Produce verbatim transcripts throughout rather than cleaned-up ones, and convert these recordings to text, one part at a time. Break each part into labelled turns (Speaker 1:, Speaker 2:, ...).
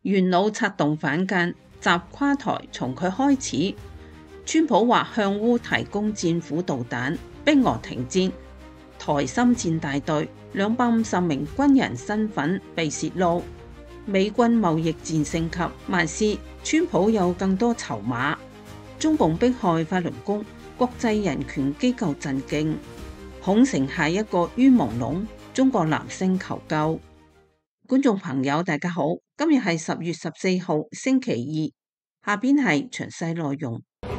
Speaker 1: 元老策動反間，習跨台從佢開始。川普話向烏提供戰斧導彈，逼俄停戰。台深戰大隊兩百五十名軍人身份被泄露。美軍貿易戰升級，還是川普有更多籌碼？中共迫害法輪功，國際人權機構震驚，恐成下一個於朦朧。中國男星求救。觀眾朋友大家好，今日係十月十四號星期二，下邊係詳細內容。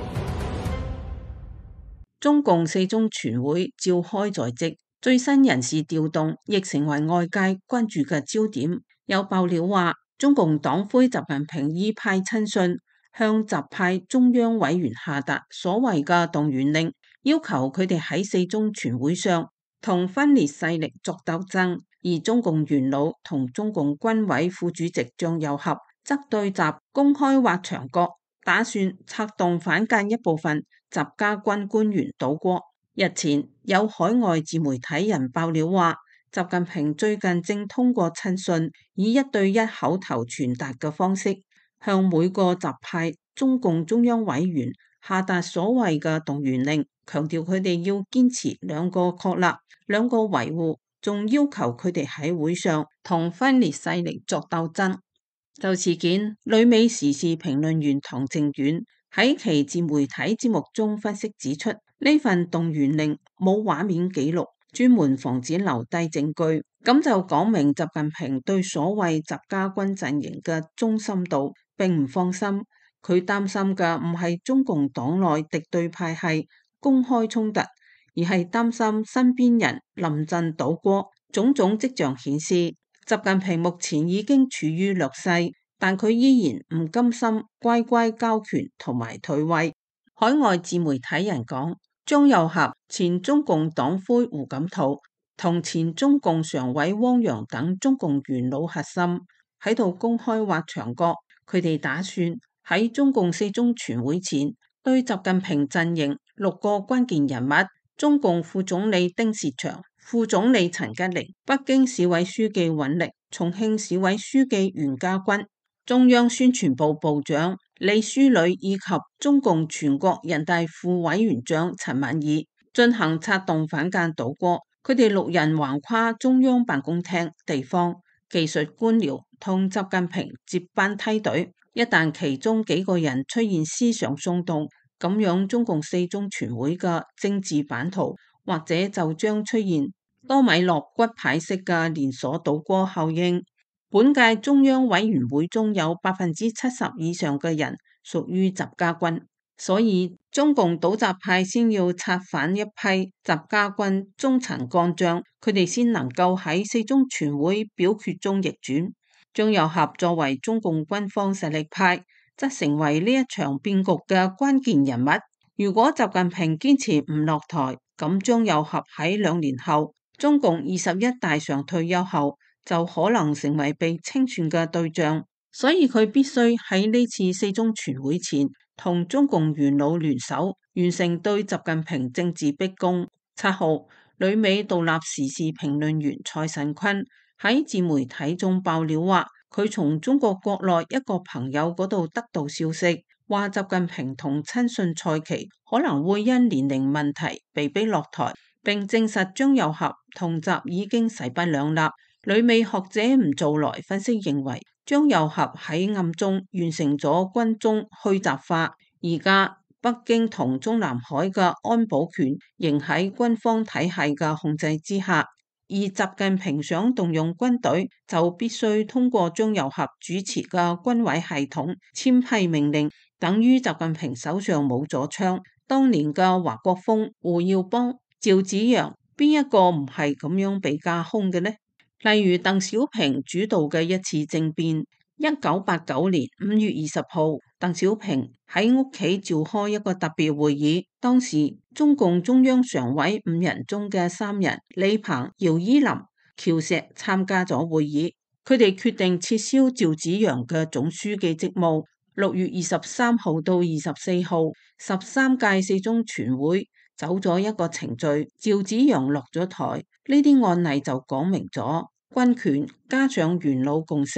Speaker 1: 中共四中全會召開在即，最新人事調動亦成為外界關注嘅焦點。有爆料話，中共黨魁習近平已派親信向習派中央委員下達所謂嘅動員令，要求佢哋喺四中全會上同分裂勢力作鬥爭。而中共元老同中共軍委副主席張又俠則對習公開挖牆腳，打算策動反間一部分習家軍官員倒戈。日前有海外自媒體人爆料話，習近平最近正通過親信以一對一口頭傳達嘅方式，向每個習派中共中央委員下達所謂嘅動員令，強調佢哋要堅持兩個確立、兩個維護，仲要求佢哋喺會上同分裂勢力作鬥爭。就事件，旅美時事評論員唐靖遠喺其自媒體節目中分析指出，呢份動員令冇畫面記錄，專門防止留低證據，咁就講明習近平對所謂習家軍陣營嘅忠心度並唔放心。佢擔心嘅唔係中共黨內敵對派系公開衝突，而係擔心身邊人臨陣倒戈。種種跡象顯示，習近平目前已經處於劣勢，但佢依然唔甘心乖乖交權同埋退位。海外自媒體人講，張又俠、前中共黨魁胡錦濤同前中共常委汪洋等中共元老核心喺度公開挖牆腳，佢哋打算喺中共四中全會前對習近平陣營六個關鍵人物，中共副總理丁薛祥、副總理陳吉寧、北京市委書記尹力、重慶市委書記袁家軍、中央宣傳部部長李書磊以及中共全國人大副委員長陳敏爾進行策動反間倒戈。佢哋六人橫跨中央辦公廳、地方、技術官僚同習近平接班梯隊。一旦其中幾個人出現思想鬆動，咁樣中共四中全會嘅政治版圖或者就將出現多米諾骨牌式嘅連鎖倒戈效應。本屆中央委員會中有百分之七十以上嘅人屬於習家軍，所以中共倒習派先要策反一批習家軍中層幹將，佢哋先能夠喺四中全會表決中逆轉。張又俠作為中共軍方實力派，則成為呢一場變局嘅關鍵人物。如果習近平堅持唔落台，咁張又俠喺兩年後中共二十一大上退休後，就可能成為被清算嘅對象，所以佢必須喺呢次四中全會前同中共元老聯手，完成對習近平政治逼宮。七號，旅美獨立時事評論員蔡慎坤喺自媒體中爆料話，佢從中國國內一個朋友嗰度得到消息，話習近平同親信蔡奇可能會因年齡問題被逼落台，並證實張又俠同習已經勢不兩立。旅美學者吳造來分析認為，張又俠喺暗中完成咗軍中去習化，而家北京同中南海嘅安保權仍喺軍方體系嘅控制之下，而習近平想動用軍隊，就必須通過張又俠主持嘅軍委系統簽批命令，等於習近平手上冇咗槍。當年嘅華國鋒、胡耀邦、趙紫陽，邊一個唔係咁樣被架空嘅呢？例如鄧小平主導嘅一次政變，一九八九年五月二十號，鄧小平喺屋企召開一個特別會議，當時中共中央常委五人中嘅三人李鵬、姚依林、喬石參加咗會議，佢哋決定撤銷趙紫陽嘅總書記職務。六月二十三號到二十四號，十三屆四中全會走咗一個程序，趙紫陽落咗台。呢啲案例就講明咗軍權加上元老共識，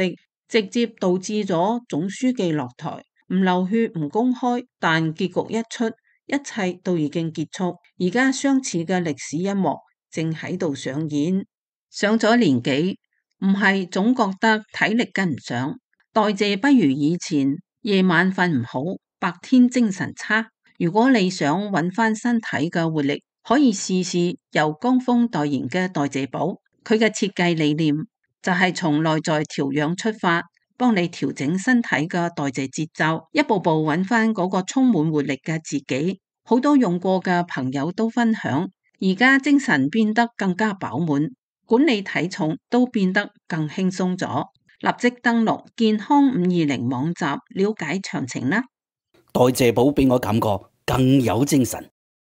Speaker 1: 直接導致咗總書記落台，唔流血唔公開，但結局一出，一切都已經結束。而家相似嘅歷史一幕正喺度上演。上咗年紀，唔係總覺得體力跟唔上，代謝不如以前，夜晚瞓唔好，白天精神差。如果你想揾翻身體嘅活力，可以試試由江峰代言嘅代謝寶。佢嘅設計理念就係從內在調養出發，幫你調整身體嘅代謝節奏，一步步揾翻嗰個充滿活力嘅自己。好多用過嘅朋友都分享，而家精神變得更加飽滿，管理體重都變得更輕鬆咗。立即登錄健康五二零網站了解詳情啦。
Speaker 2: 代謝寶俾我感覺更有精神。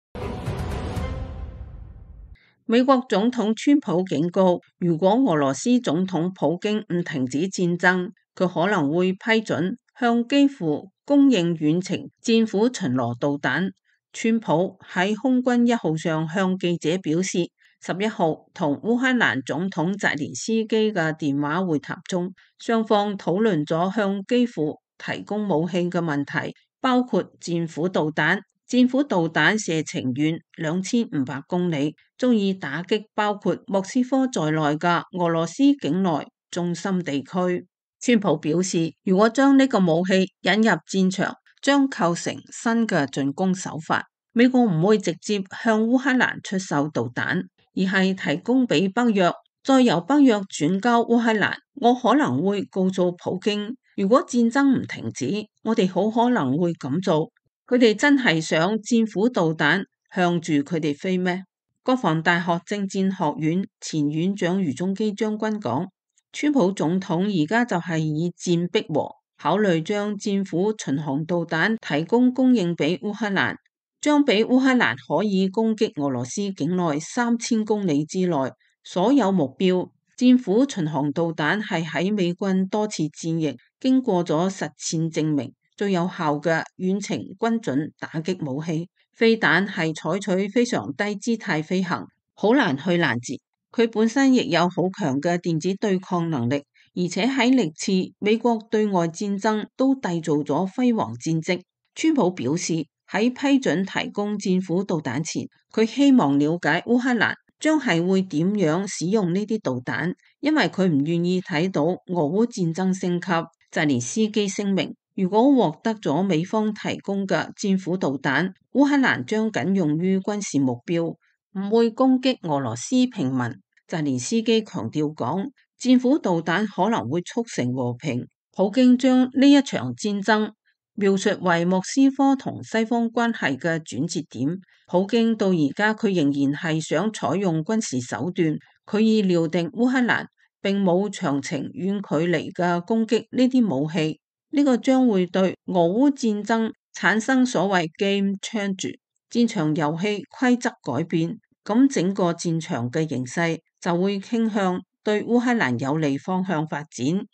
Speaker 1: 美國總統川普警告，如果俄羅斯總統普京唔停止戰爭，佢可能會批准向基輔供應遠程戰斧巡邏導彈。川普喺空軍一號上向記者表示，十一號同烏克蘭總統澤連斯基嘅電話會談中，雙方討論咗向基輔提供武器嘅問題，包括戰斧導彈。戰斧導彈射程遠兩千五百公里，足以打擊包括莫斯科在內嘅俄羅斯境內中心地區。川普表示，如果將呢個武器引入戰場，將構成新嘅進攻手法。美國唔會直接向烏克蘭出售導彈，而係提供俾北約，再由北約轉交烏克蘭。我可能會告訴普京，如果戰爭唔停止，我哋好可能會咁做。佢哋真係想戰斧導彈向住佢哋飛咩？國防大學政戰學院前院長余中基將軍講，川普總統而家就係以戰逼和，考慮將戰斧巡航導彈提供供應俾烏克蘭，將俾烏克蘭可以攻擊俄羅斯境內三千公里之內所有目標。戰斧巡航導彈係喺美軍多次戰役經過咗實戰證明最有效嘅遠程軍準打擊武器。飛彈係採取非常低姿態飛行，好難去攔截。佢本身亦有好強嘅電子對抗能力，而且喺歷次美國對外戰爭都締造咗輝煌戰績。川普表示，喺批准提供戰斧導彈前，佢希望了解烏克蘭將係會點樣使用呢啲導彈，因為佢唔願意睇到俄烏戰爭升級。澤連斯基聲明，如果獲得咗美方提供嘅戰斧導彈，烏克蘭將僅用於軍事目標，唔會攻擊俄羅斯平民。澤連斯基強調講，戰斧導彈可能會促成和平。普京將呢一場戰爭描述為莫斯科同西方關係嘅轉折點。普京到而家佢仍然係想採用軍事手段，佢已料定烏克蘭並冇長程遠距離嘅攻擊呢啲武器，呢個將會對俄烏戰爭產生所謂 game change， 戰場遊戲規則改變，咁整個戰場嘅形勢就會傾向對烏克蘭有利方向發展。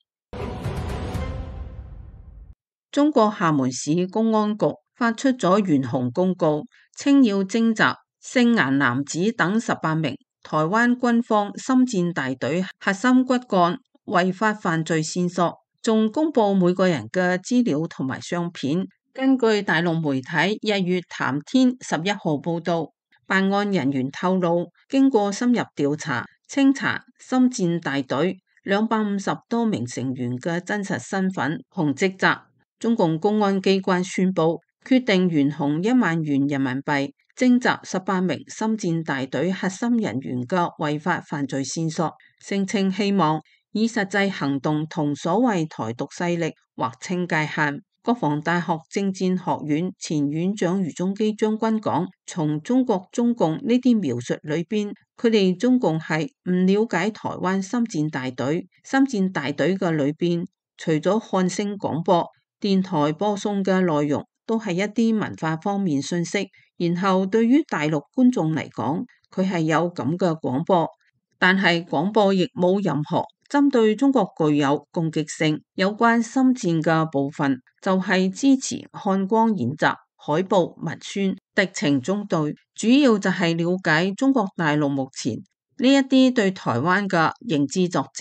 Speaker 1: 中國廈門市公安局發出咗懸紅公告，稱要徵集姓顏男子等十八名台灣軍方心戰大隊核心骨幹違法犯罪線索，仲公布每個人嘅資料同埋相片。根據大陸媒體日月潭天十一號報道，辦案人員透露，經過深入調查清查心戰大隊兩百五十多名成員嘅真實身份同職責，中共公安機關宣布決定懸紅一萬元人民幣，徵集十八名心戰大隊核心人員嘅違法犯罪線索，聲稱希望以實際行動同所謂台獨勢力劃清界限。國防大學政戰學院前院長余中基將軍講，從中國中共呢啲描述裏邊，佢哋中共係唔了解台灣心戰大隊。心戰大隊嘅裏邊，除咗漢聲廣播電台播送嘅內容，都係一啲文化方面信息。然後對於大陸觀眾嚟講，佢係有咁嘅廣播，但係廣播亦冇任何針對中國具有攻擊性。有關心戰嘅部分就係支持漢光演習、海報文宣、敵情中隊，主要就係了解中國大陸目前呢一啲對台灣嘅認知作戰。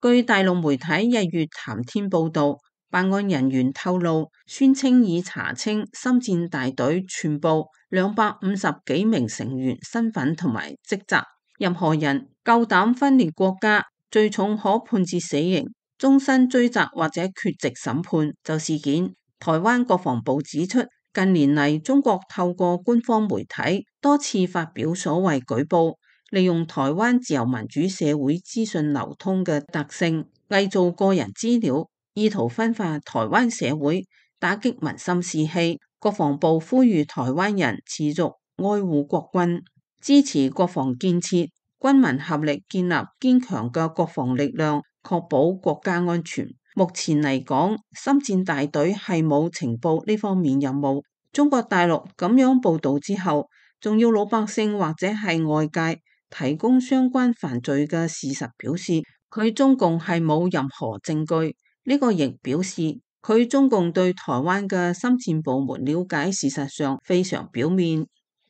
Speaker 1: 據大陸媒體日月談天報道，辦案人員透露，宣稱已查清心戰大隊全部兩百五十幾名成員身份同埋職責，任何人夠膽分裂國家，最重可判至死刑、終身追責或者缺席審判。就事件，台灣國防部指出，近年嚟中國透過官方媒體多次發表所謂舉報，利用台灣自由民主社會資訊流通嘅特性，偽造個人資料，意圖分化台灣社會，打擊民心士氣。國防部呼籲台灣人持續愛護國軍，支持國防建設，軍民合力建立堅強嘅國防力量，確保國家安全。目前嚟講，心戰大隊係冇情報呢方面任務。中國大陸咁樣報導之後，仲要老百姓或者係外界提供相關犯罪嘅事實，表示佢中共係冇任何證據。呢個亦表示佢中共對台灣嘅心戰部門了解事實上非常表面。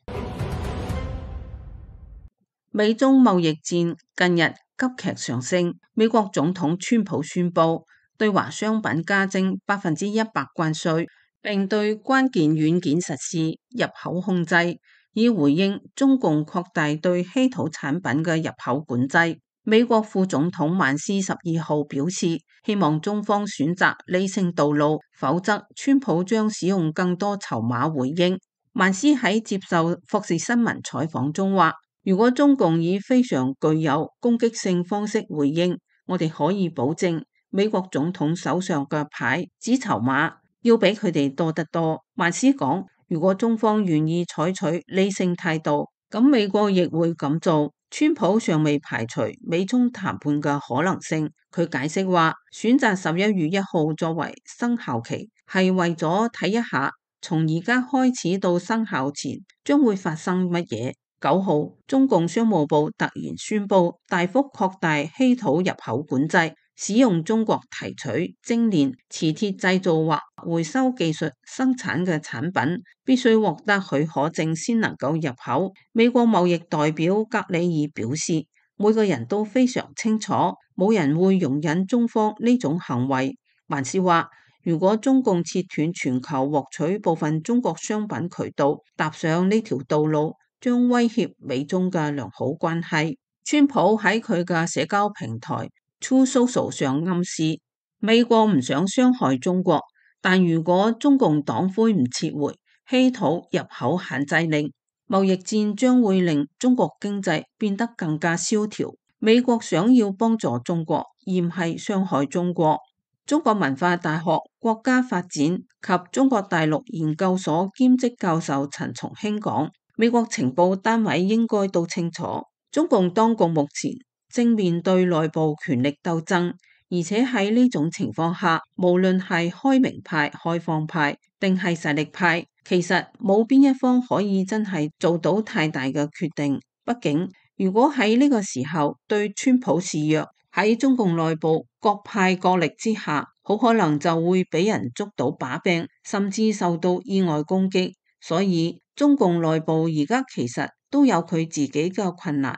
Speaker 1: 美中貿易戰近日急劇上升，美國總統川普宣布對華商品加徵百分之一百關稅，並對關鍵軟件實施入口控制，以回應中共擴大對稀土產品嘅入口管制。美國副總統萬斯十二號表示，希望中方選擇理性道路，否則川普將使用更多籌碼回應。萬斯喺接受霍士新聞採訪中話，如果中共以非常具有攻擊性方式回應，我哋可以保證美國總統手上嘅牌紙籌碼要比佢哋多得多。萬斯講，如果中方願意採取理性態度，咁美國亦會咁做。川普尚未排除美中談判嘅可能性。佢解釋話，選擇十一月一號作為生效期，係為咗睇一下從而家開始到生效前將會發生乜嘢。九號，中共商務部突然宣布大幅擴大稀土入口管制，使用中國提取、精煉、磁鐵製造或回收技術生產嘅產品，必須獲得許可證先能夠入口。美國貿易代表格里爾表示，每個人都非常清楚，冇人會容忍中方呢種行為。還是話，如果中共切斷全球獲取部分中國商品渠道，踏上呢條道路，將威脅美中嘅良好關係。川普喺佢嘅社交平台 Truth Social 上暗示，美國唔想傷害中國，但如果中共黨魁唔撤回稀土入口限制令，貿易戰將會令中國經濟變得更加蕭條。美國想要幫助中國，而唔係傷害中國。中國文化大學國家發展及中國大陸研究所兼職教授陳松興講，美國情報單位應該都清楚，中共當局目前正面對內部權力鬥爭，而且喺呢種情況下，無論係開明派、開放派定係實力派，其實冇邊一方可以真係做到太大嘅決定。畢竟，如果喺呢個時候對川普示弱，喺中共內部各派角力之下，好可能就會俾人捉到把柄，甚至受到意外攻擊。所以中共內部而家其實都有佢自己嘅困難。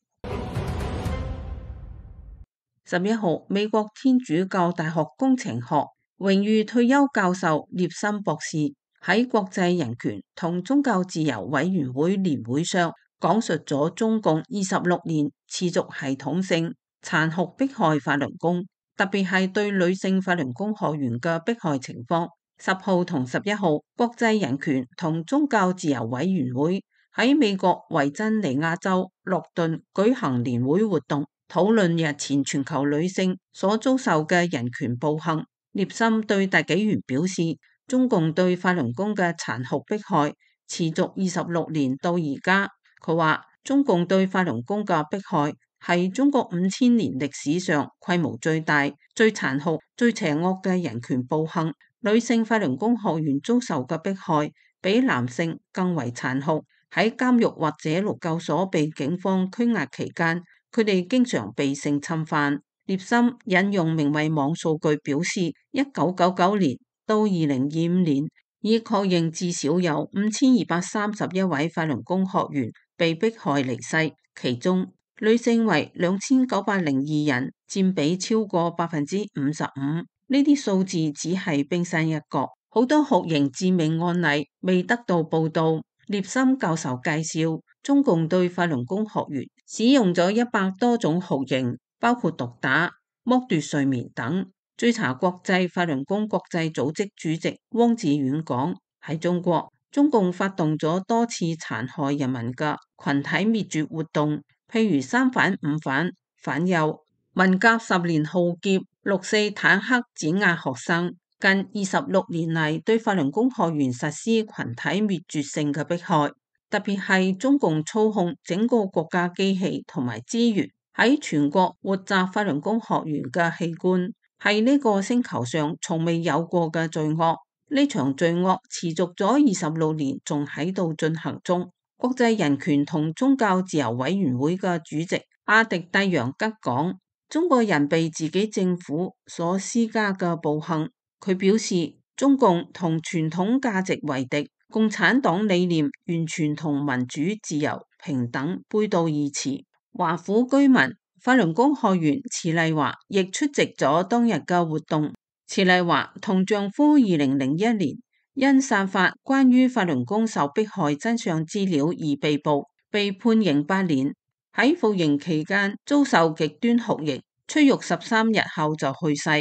Speaker 1: 十一號，美國天主教大學工程學榮譽退休教授聶森博士喺國際人權同宗教自由委員會年會上講述咗中共二十六年持續系統性殘酷迫害法輪功，特別係對女性法輪功學員嘅迫害情況。十號同十一號，國際人權同宗教自由委員會喺美國維珍尼亞州洛頓舉行年會活動，討論日前全球女性所遭受嘅人權暴行。聶森對大紀元表示，中共對法輪功嘅殘酷迫害持續二十六年到而家。佢話，中共對法輪功嘅迫害係中國五千年歷史上規模最大、最殘酷、最邪惡嘅人權暴行。女性法輪功學員遭受嘅迫害比男性更為殘酷。喺監獄或者勞教所被警方拘押期間，佢哋經常被性侵犯。聶森引用名為網數據表示，一九九九年到二零二五年，已確認至少有五千二百三十一位法輪功學員被迫害離世，其中女性為兩千九百零二人，佔比超過百分之五十五。呢啲數字只係冰山一角，好多酷刑致命案例未得到報道。聶森教授介紹，中共對法輪功學員使用咗一百多種酷刑，包括毒打、剝奪睡眠等。追查國際法輪功國際組織主席汪志遠講，喺中國，中共發動咗多次殘害人民嘅群體滅絕活動，譬如三反五反、反右、文革十年浩劫、六四坦克碾壓學生。近二十六年嚟，對法輪功學員實施群體滅絕性嘅迫害，特別係中共操控整個國家機器同埋資源，喺全國活摘法輪功學員嘅器官，係呢個星球上從未有過嘅罪惡。呢場罪惡持續咗二十六年，仲喺度進行中。國際人權同宗教自由委員會嘅主席阿迪蒂揚吉講，中國人被自己政府所施加嘅暴行。佢表示，中共同傳統價值為敵，共產黨理念完全同民主、自由、平等背道而馳。華府居民法輪功學員池麗華亦出席咗當日嘅活動。池麗華同丈夫二零零一年因散發關於法輪功受迫害真相資料而被捕，被判刑八年。喺服刑期間遭受極端酷刑，出獄十三日後就去世。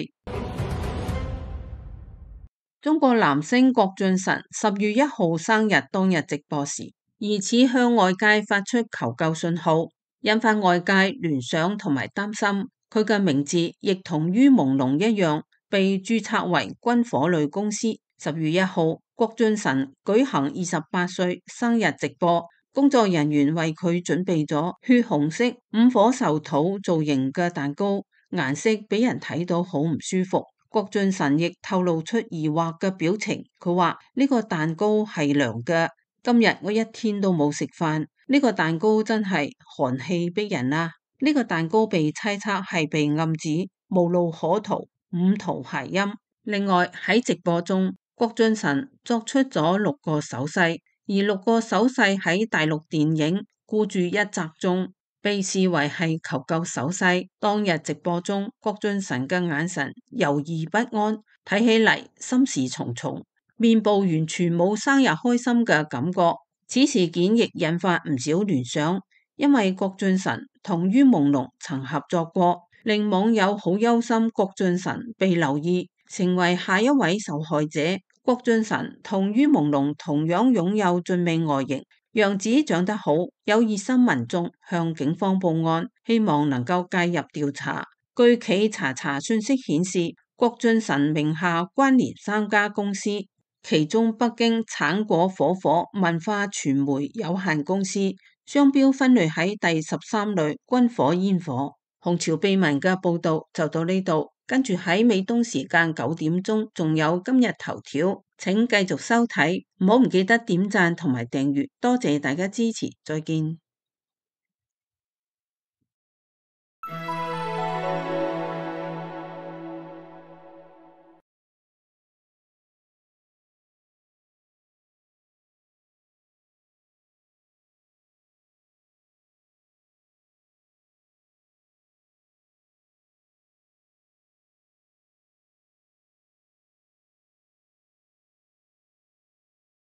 Speaker 1: 中國男星郭俊辰十月一號生日當日直播時，疑似向外界發出求救信號，引發外界聯想同埋擔心。佢嘅名字亦同于朦朧一樣，被註冊為軍火類公司。十月一號，郭俊辰舉行二十八歲生日直播，工作人員為佢準備咗血紅色五火壽土造型嘅蛋糕，顏色俾人睇到好唔舒服。郭俊辰亦透露出疑惑嘅表情，佢話呢個蛋糕係涼嘅，今日我一天都冇食飯，呢個蛋糕真係寒氣逼人啊！呢個蛋糕被猜測係被暗指無路可逃，五圖諧音。另外喺直播中，郭俊辰作出咗六個手勢，而六個手勢喺大陸電影《孤注一擲》中被視為係求救手勢。當日直播中，郭俊辰嘅眼神猶豫不安，睇起嚟心事重重，面部完全冇生日開心嘅感覺。此事件亦引發唔少聯想，因為郭俊辰同于朦朧曾合作過，令網友好憂心郭俊辰被留意，成為下一位受害者。郭俊辰同于朦朧同樣擁有俊美外形，樣子長得好，有熱心民眾向警方報案，希望能夠介入調查。據企查查信息顯示，郭俊辰名下關聯三家公司，其中北京橙果火火文化傳媒有限公司商標分類喺第十三類軍火煙火。紅潮秘聞嘅報道就到呢度，跟住喺美東時間九點鐘仲有今日頭條，請繼續收睇，唔好唔記得點讚同埋訂閱，多謝大家支持，再見。